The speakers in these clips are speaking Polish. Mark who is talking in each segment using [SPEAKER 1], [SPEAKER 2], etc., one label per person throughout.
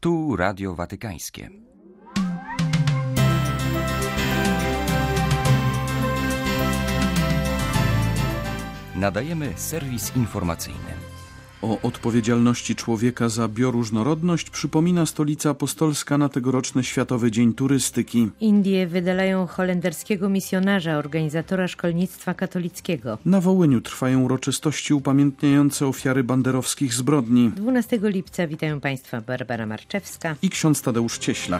[SPEAKER 1] Tu Radio Watykańskie. Nadajemy serwis informacyjny.
[SPEAKER 2] O odpowiedzialności człowieka za bioróżnorodność przypomina Stolica Apostolska na tegoroczny Światowy Dzień Turystyki.
[SPEAKER 3] Indie wydalają holenderskiego misjonarza, organizatora szkolnictwa katolickiego.
[SPEAKER 2] Na Wołyniu trwają uroczystości upamiętniające ofiary banderowskich zbrodni.
[SPEAKER 3] 12 lipca witają Państwa Barbara Marczewska
[SPEAKER 2] i ksiądz Tadeusz Cieślak.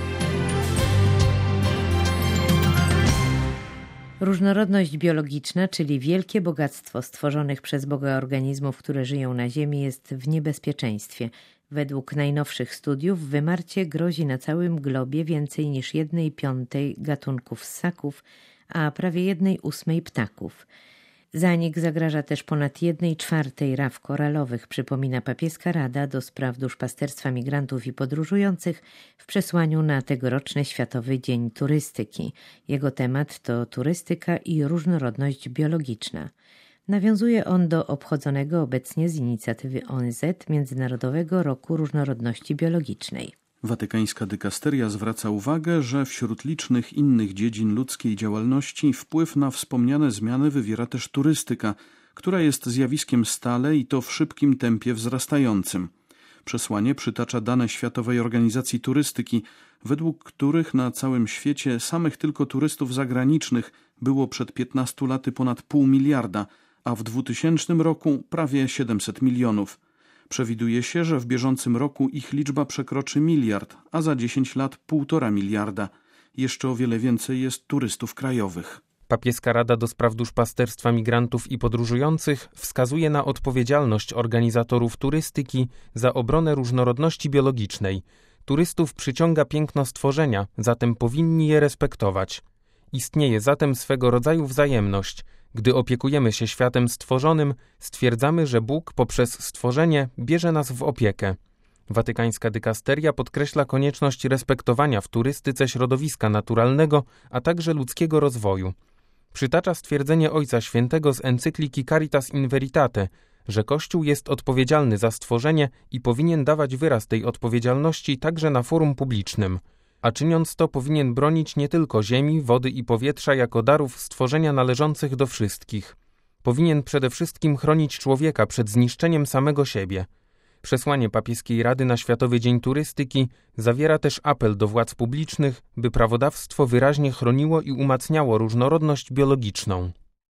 [SPEAKER 3] Różnorodność biologiczna, czyli wielkie bogactwo stworzonych przez Boga organizmów, które żyją na Ziemi, jest w niebezpieczeństwie. Według najnowszych studiów wymarcie grozi na całym globie więcej niż 1/5 gatunków ssaków, a prawie 1/8 ptaków. Zanik zagraża też ponad 1/4 raf koralowych, przypomina Papieska Rada do spraw duszpasterstwa migrantów i podróżujących w przesłaniu na tegoroczny Światowy Dzień Turystyki. Jego temat to turystyka i różnorodność biologiczna. Nawiązuje on do obchodzonego obecnie z inicjatywy ONZ Międzynarodowego Roku Różnorodności Biologicznej.
[SPEAKER 2] Watykańska dykasteria zwraca uwagę, że wśród licznych innych dziedzin ludzkiej działalności wpływ na wspomniane zmiany wywiera też turystyka, która jest zjawiskiem stale i to w szybkim tempie wzrastającym. Przesłanie przytacza dane Światowej Organizacji Turystyki, według których na całym świecie samych tylko turystów zagranicznych było przed 15 laty ponad 0,5 miliarda, a w 2000 roku prawie 700 milionów. Przewiduje się, że w bieżącym roku ich liczba przekroczy 1 miliard, a za 10 lat 1,5 miliarda. Jeszcze o wiele więcej jest turystów krajowych.
[SPEAKER 4] Papieska Rada do spraw duszpasterstwa migrantów i podróżujących wskazuje na odpowiedzialność organizatorów turystyki za obronę różnorodności biologicznej. Turystów przyciąga piękno stworzenia, zatem powinni je respektować. Istnieje zatem swego rodzaju wzajemność. Gdy opiekujemy się światem stworzonym, stwierdzamy, że Bóg poprzez stworzenie bierze nas w opiekę. Watykańska dykasteria podkreśla konieczność respektowania w turystyce środowiska naturalnego, a także ludzkiego rozwoju. Przytacza stwierdzenie Ojca Świętego z encykliki Caritas in Veritate, że Kościół jest odpowiedzialny za stworzenie i powinien dawać wyraz tej odpowiedzialności także na forum publicznym. A czyniąc to powinien bronić nie tylko ziemi, wody i powietrza jako darów stworzenia należących do wszystkich. Powinien przede wszystkim chronić człowieka przed zniszczeniem samego siebie. Przesłanie Papieskiej Rady na Światowy Dzień Turystyki zawiera też apel do władz publicznych, by prawodawstwo wyraźnie chroniło i umacniało różnorodność biologiczną.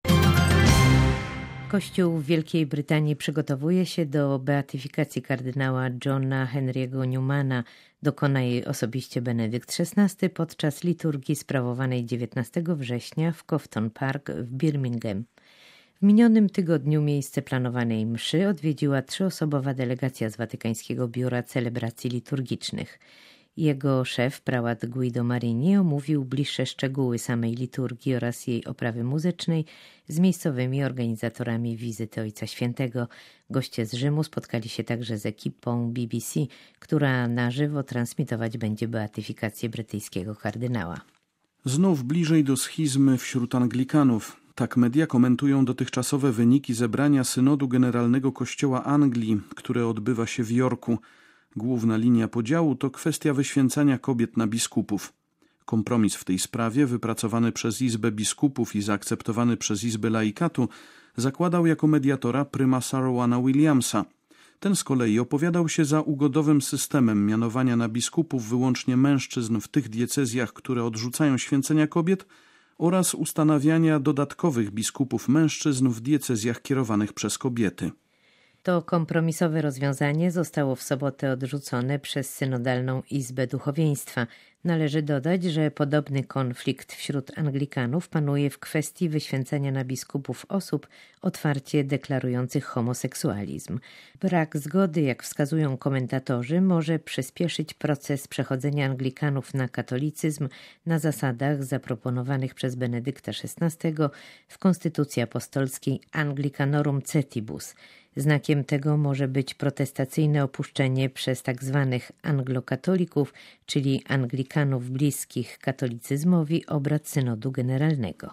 [SPEAKER 3] Kościół w Wielkiej Brytanii przygotowuje się do beatyfikacji kardynała Johna Henry'ego Newmana. Dokona jej osobiście Benedykt XVI podczas liturgii sprawowanej 19 września w Cofton Park w Birmingham. W minionym tygodniu miejsce planowanej mszy odwiedziła 3-osobowa delegacja z Watykańskiego Biura Celebracji Liturgicznych. Jego szef, prałat Guido Marini, omówił bliższe szczegóły samej liturgii oraz jej oprawy muzycznej z miejscowymi organizatorami wizyty Ojca Świętego. Goście z Rzymu spotkali się także z ekipą BBC, która na żywo transmitować będzie beatyfikację brytyjskiego kardynała.
[SPEAKER 2] Znów bliżej do schizmy wśród Anglikanów. Tak media komentują dotychczasowe wyniki zebrania Synodu Generalnego Kościoła Anglii, które odbywa się w Yorku. Główna linia podziału to kwestia wyświęcania kobiet na biskupów. Kompromis w tej sprawie, wypracowany przez Izbę Biskupów i zaakceptowany przez Izbę Laikatu, zakładał jako mediatora prymasa Rowana Williamsa. Ten z kolei opowiadał się za ugodowym systemem mianowania na biskupów wyłącznie mężczyzn w tych diecezjach, które odrzucają święcenia kobiet, oraz ustanawiania dodatkowych biskupów mężczyzn w diecezjach kierowanych przez kobiety.
[SPEAKER 3] To kompromisowe rozwiązanie zostało w sobotę odrzucone przez Synodalną Izbę Duchowieństwa. Należy dodać, że podobny konflikt wśród Anglikanów panuje w kwestii wyświęcania na biskupów osób otwarcie deklarujących homoseksualizm. Brak zgody, jak wskazują komentatorzy, może przyspieszyć proces przechodzenia Anglikanów na katolicyzm na zasadach zaproponowanych przez Benedykta XVI w Konstytucji Apostolskiej Anglicanorum Cetibus. Znakiem tego może być protestacyjne opuszczenie przez tzw. anglokatolików, czyli Anglikanów bliskich katolicyzmowi, obrad Synodu Generalnego.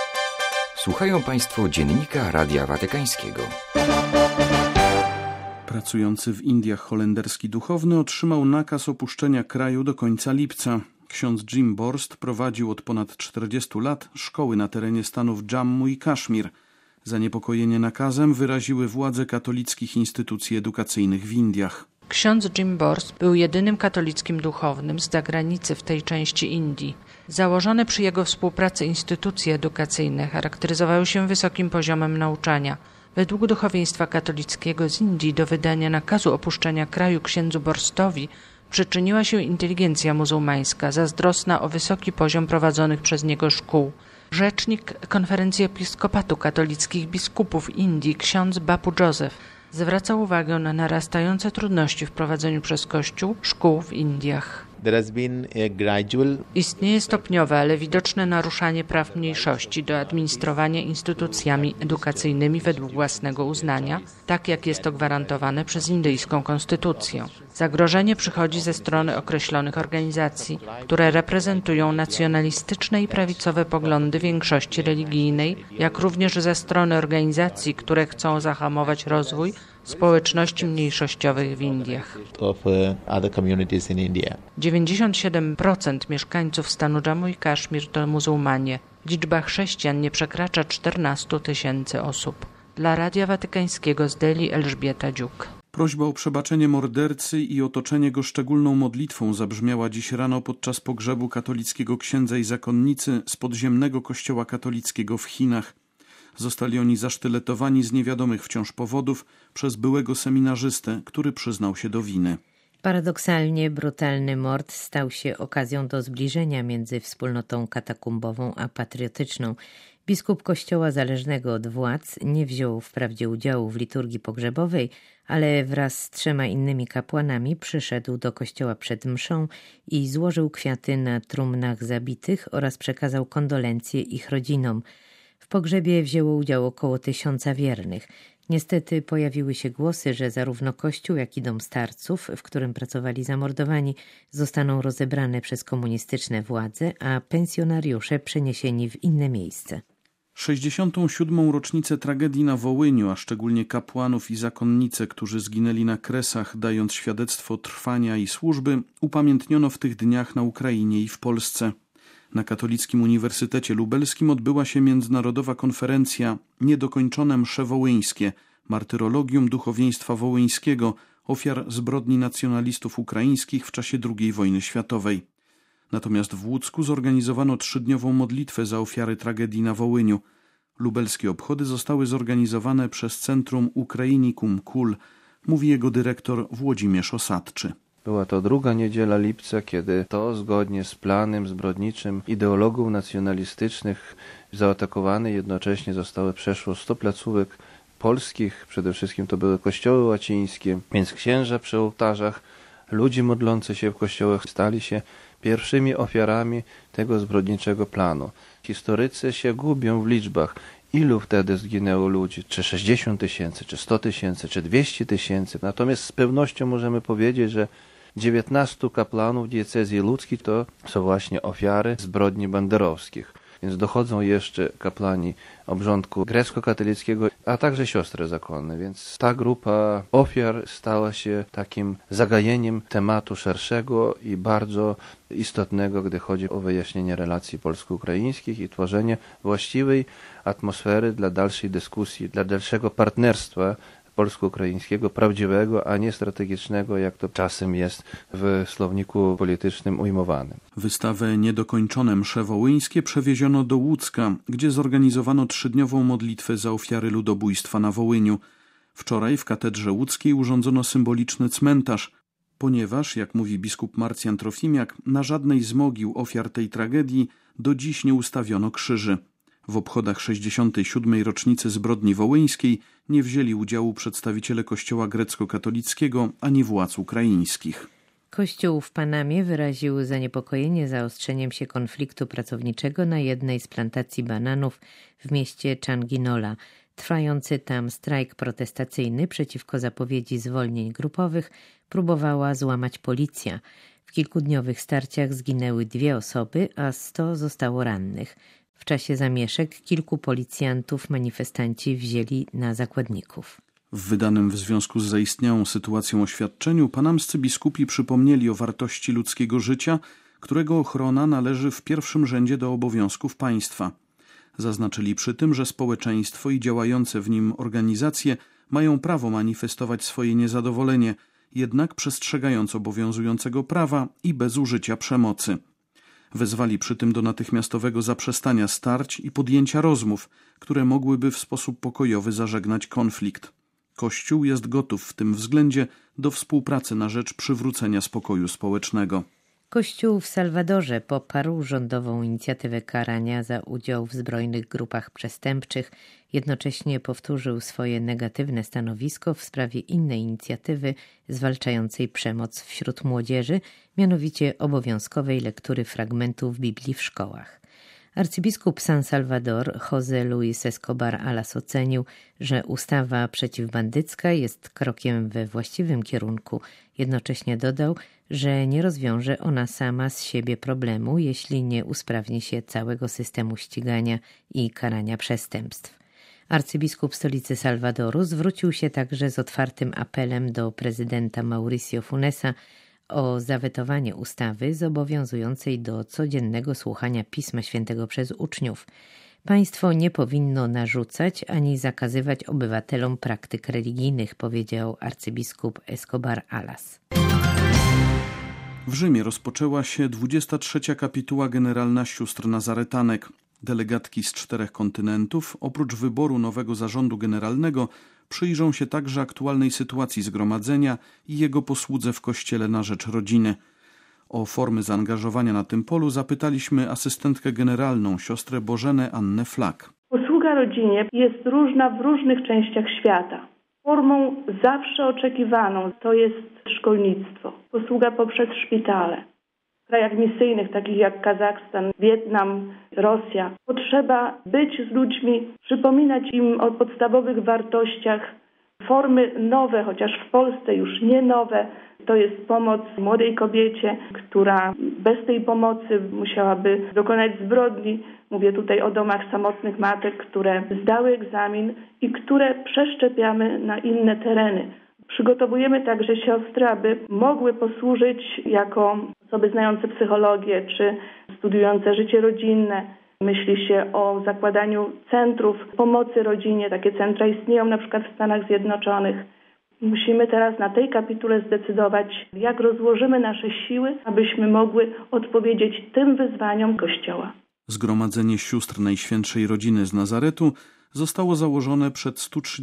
[SPEAKER 1] Słuchają Państwo Dziennika Radia Watykańskiego.
[SPEAKER 2] Pracujący w Indiach holenderski duchowny otrzymał nakaz opuszczenia kraju do końca lipca. Ksiądz Jim Borst prowadził od ponad 40 lat szkoły na terenie stanów Dżammu i Kaszmir. Zaniepokojenie nakazem wyraziły władze katolickich instytucji edukacyjnych w Indiach.
[SPEAKER 5] Ksiądz Jim Borst był jedynym katolickim duchownym z zagranicy w tej części Indii. Założone przy jego współpracy instytucje edukacyjne charakteryzowały się wysokim poziomem nauczania. Według duchowieństwa katolickiego z Indii do wydania nakazu opuszczenia kraju księdzu Borstowi przyczyniła się inteligencja muzułmańska, zazdrosna o wysoki poziom prowadzonych przez niego szkół. Rzecznik Konferencji Episkopatu Katolickich Biskupów Indii, ksiądz Bapu Joseph, zwracał uwagę na narastające trudności w prowadzeniu przez Kościół szkół w Indiach. Istnieje stopniowe, ale widoczne naruszanie praw mniejszości do administrowania instytucjami edukacyjnymi według własnego uznania, tak jak jest to gwarantowane przez indyjską konstytucję. Zagrożenie przychodzi ze strony określonych organizacji, które reprezentują nacjonalistyczne i prawicowe poglądy większości religijnej, jak również ze strony organizacji, które chcą zahamować rozwój społeczności mniejszościowych w Indiach. 97% mieszkańców stanu Dżammu i Kaszmir to muzułmanie. Liczba chrześcijan nie przekracza 14 000 osób. Dla Radia Watykańskiego z Delhi Elżbieta Dziuk.
[SPEAKER 2] Prośba o przebaczenie mordercy i otoczenie go szczególną modlitwą zabrzmiała dziś rano podczas pogrzebu katolickiego księdza i zakonnicy z podziemnego kościoła katolickiego w Chinach. Zostali oni zasztyletowani z niewiadomych wciąż powodów przez byłego seminarzystę, który przyznał się do winy.
[SPEAKER 3] Paradoksalnie brutalny mord stał się okazją do zbliżenia między wspólnotą katakumbową a patriotyczną. Biskup kościoła zależnego od władz nie wziął wprawdzie udziału w liturgii pogrzebowej, ale wraz z 3 innymi kapłanami przyszedł do kościoła przed mszą i złożył kwiaty na trumnach zabitych oraz przekazał kondolencje ich rodzinom. W pogrzebie wzięło udział około 1000 wiernych. Niestety pojawiły się głosy, że zarówno kościół, jak i dom starców, w którym pracowali zamordowani, zostaną rozebrane przez komunistyczne władze, a pensjonariusze przeniesieni w inne miejsce.
[SPEAKER 2] 67. rocznicę tragedii na Wołyniu, a szczególnie kapłanów i zakonnice, którzy zginęli na Kresach, dając świadectwo trwania i służby, upamiętniono w tych dniach na Ukrainie i w Polsce. Na Katolickim Uniwersytecie Lubelskim odbyła się międzynarodowa konferencja Niedokończone msze wołyńskie, martyrologium duchowieństwa wołyńskiego, ofiar zbrodni nacjonalistów ukraińskich w czasie II wojny światowej. Natomiast w Łódzku zorganizowano 3-dniową modlitwę za ofiary tragedii na Wołyniu. Lubelskie obchody zostały zorganizowane przez Centrum Ukrainicum KUL, mówi jego dyrektor Włodzimierz Osadczy.
[SPEAKER 6] Była to 2. niedziela lipca, kiedy to zgodnie z planem zbrodniczym ideologów nacjonalistycznych zaatakowane jednocześnie zostały przeszło 100 placówek polskich. Przede wszystkim to były kościoły łacińskie, więc księża przy ołtarzach, ludzie modlący się w kościołach stali się pierwszymi ofiarami tego zbrodniczego planu. Historycy się gubią w liczbach. Ilu wtedy zginęło ludzi? Czy 60 000, czy 100 000, czy 200 000? Natomiast z pewnością możemy powiedzieć, że 19 kapłanów diecezji łódzkiej to są właśnie ofiary zbrodni banderowskich. Więc dochodzą jeszcze kapłani obrządku grecko-katolickiego, a także siostry zakonne. Więc ta grupa ofiar stała się takim zagajeniem tematu szerszego i bardzo istotnego, gdy chodzi o wyjaśnienie relacji polsko-ukraińskich i tworzenie właściwej atmosfery dla dalszej dyskusji, dla dalszego partnerstwa polsko-ukraińskiego, prawdziwego, a nie strategicznego, jak to czasem jest w słowniku politycznym ujmowanym.
[SPEAKER 2] Wystawę Niedokończone msze wołyńskie przewieziono do Łódzka, gdzie zorganizowano 3-dniową modlitwę za ofiary ludobójstwa na Wołyniu. Wczoraj w katedrze łódzkiej urządzono symboliczny cmentarz, ponieważ, jak mówi biskup Marcjan Trofimiak, na żadnej z mogił ofiar tej tragedii do dziś nie ustawiono krzyży. W obchodach 67. rocznicy zbrodni wołyńskiej nie wzięli udziału przedstawiciele Kościoła grecko-katolickiego ani władz ukraińskich.
[SPEAKER 3] Kościół w Panamie wyraził zaniepokojenie zaostrzeniem się konfliktu pracowniczego na jednej z plantacji bananów w mieście Changuinola. Trwający tam strajk protestacyjny przeciwko zapowiedzi zwolnień grupowych próbowała złamać policja. W kilkudniowych starciach zginęły 2 osoby, a 100 zostało rannych. W czasie zamieszek kilku policjantów manifestanci wzięli na zakładników.
[SPEAKER 2] W wydanym w związku z zaistniałą sytuacją oświadczeniu panamscy biskupi przypomnieli o wartości ludzkiego życia, którego ochrona należy w pierwszym rzędzie do obowiązków państwa. Zaznaczyli przy tym, że społeczeństwo i działające w nim organizacje mają prawo manifestować swoje niezadowolenie, jednak przestrzegając obowiązującego prawa i bez użycia przemocy. Wezwali przy tym do natychmiastowego zaprzestania starć i podjęcia rozmów, które mogłyby w sposób pokojowy zażegnać konflikt. Kościół jest gotów w tym względzie do współpracy na rzecz przywrócenia spokoju społecznego.
[SPEAKER 3] Kościół w Salwadorze poparł rządową inicjatywę karania za udział w zbrojnych grupach przestępczych. Jednocześnie powtórzył swoje negatywne stanowisko w sprawie innej inicjatywy zwalczającej przemoc wśród młodzieży, mianowicie obowiązkowej lektury fragmentów Biblii w szkołach. Arcybiskup San Salvador José Luis Escobar Alas ocenił, że ustawa przeciwbandycka jest krokiem we właściwym kierunku. Jednocześnie dodał, że nie rozwiąże ona sama z siebie problemu, jeśli nie usprawni się całego systemu ścigania i karania przestępstw. Arcybiskup stolicy Salwadoru zwrócił się także z otwartym apelem do prezydenta Mauricio Funesa o zawetowanie ustawy zobowiązującej do codziennego słuchania Pisma Świętego przez uczniów. Państwo nie powinno narzucać ani zakazywać obywatelom praktyk religijnych, powiedział arcybiskup Escobar Alas.
[SPEAKER 2] W Rzymie rozpoczęła się 23. kapituła generalna sióstr Nazaretanek. Delegatki z 4 kontynentów, oprócz wyboru nowego zarządu generalnego, przyjrzą się także aktualnej sytuacji zgromadzenia i jego posłudze w Kościele na rzecz rodziny. O formy zaangażowania na tym polu zapytaliśmy asystentkę generalną, siostrę Bożenę Annę Flak.
[SPEAKER 7] Posługa rodzinie jest różna w różnych częściach świata. Formą zawsze oczekiwaną to jest szkolnictwo, posługa poprzez szpitale. W krajach misyjnych, takich jak Kazachstan, Wietnam, Rosja, potrzeba być z ludźmi, przypominać im o podstawowych wartościach. Formy nowe, chociaż w Polsce już nie nowe, to jest pomoc młodej kobiecie, która bez tej pomocy musiałaby dokonać zbrodni. Mówię tutaj o domach samotnych matek, które zdały egzamin i które przeszczepiamy na inne tereny. Przygotowujemy także siostry, aby mogły posłużyć jako osoby znające psychologię czy studiujące życie rodzinne. Myśli się o zakładaniu centrów pomocy rodzinie. Takie centra istnieją na przykład w Stanach Zjednoczonych. Musimy teraz na tej kapitule zdecydować, jak rozłożymy nasze siły, abyśmy mogły odpowiedzieć tym wyzwaniom Kościoła.
[SPEAKER 2] Zgromadzenie sióstr Najświętszej Rodziny z Nazaretu zostało założone przed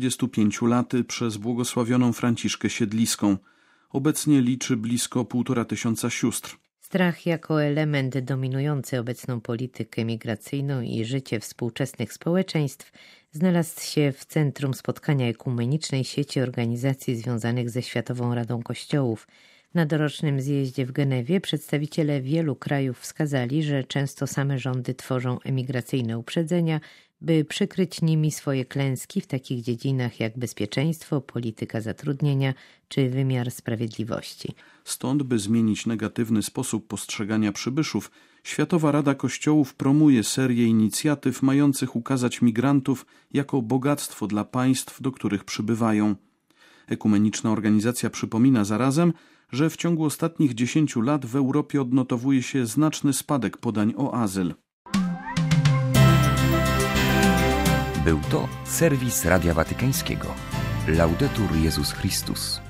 [SPEAKER 2] 135 laty przez błogosławioną Franciszkę Siedliską. Obecnie liczy blisko 1500 sióstr.
[SPEAKER 3] Strach jako element dominujący obecną politykę migracyjną i życie współczesnych społeczeństw znalazł się w centrum spotkania ekumenicznej sieci organizacji związanych ze Światową Radą Kościołów. Na dorocznym zjeździe w Genewie przedstawiciele wielu krajów wskazali, że często same rządy tworzą emigracyjne uprzedzenia, by przykryć nimi swoje klęski w takich dziedzinach jak bezpieczeństwo, polityka zatrudnienia czy wymiar sprawiedliwości.
[SPEAKER 2] Stąd, by zmienić negatywny sposób postrzegania przybyszów, Światowa Rada Kościołów promuje serię inicjatyw mających ukazać migrantów jako bogactwo dla państw, do których przybywają. Ekumeniczna organizacja przypomina zarazem, że w ciągu ostatnich 10 lat w Europie odnotowuje się znaczny spadek podań o azyl.
[SPEAKER 1] Był to serwis Radia Watykańskiego. Laudetur Jezus Chrystus.